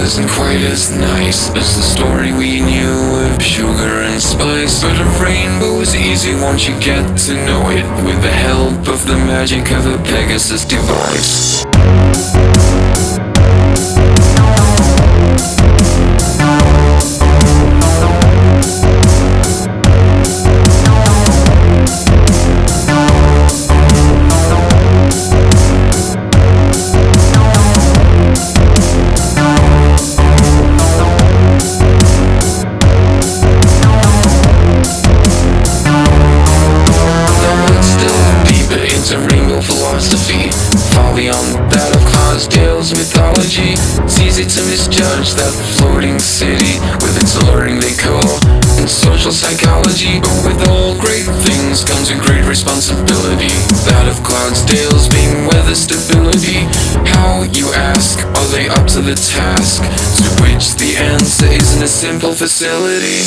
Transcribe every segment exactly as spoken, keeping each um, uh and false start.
wasn't quite as nice as the story we knew of sugar and spice. But a rainbow is easy once you get to know it, with the help of the magic of a Pegasus device. Philosophy, far beyond that of Clydesdale's mythology. It's easy to misjudge that floating city with its alluring decor and social psychology. But with all great things comes a great responsibility, that of Clydesdale's being weather stability. How, you ask, are they up to the task? To which the answer isn't a simple facility.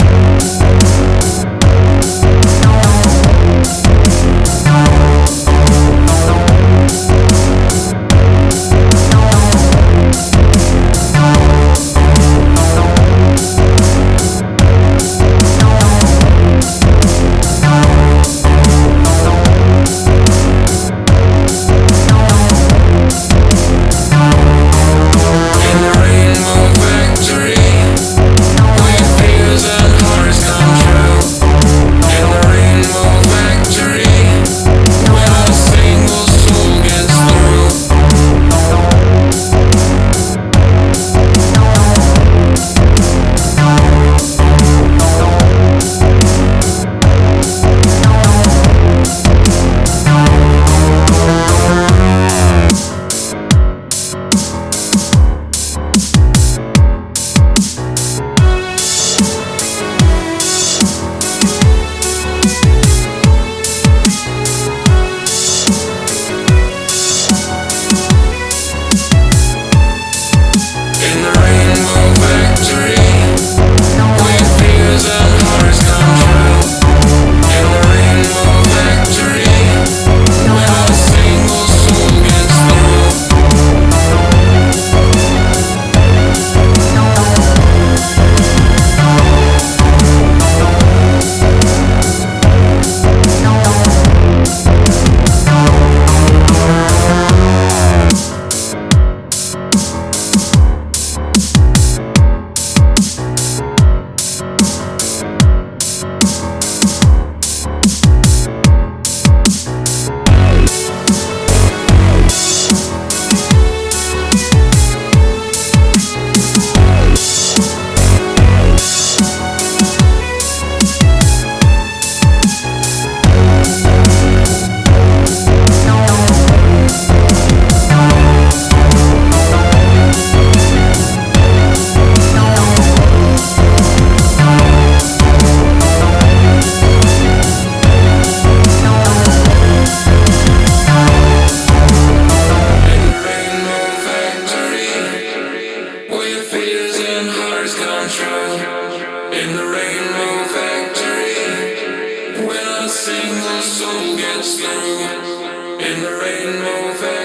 In the rainbow factory, when a single soul gets through. In the rainbow factory.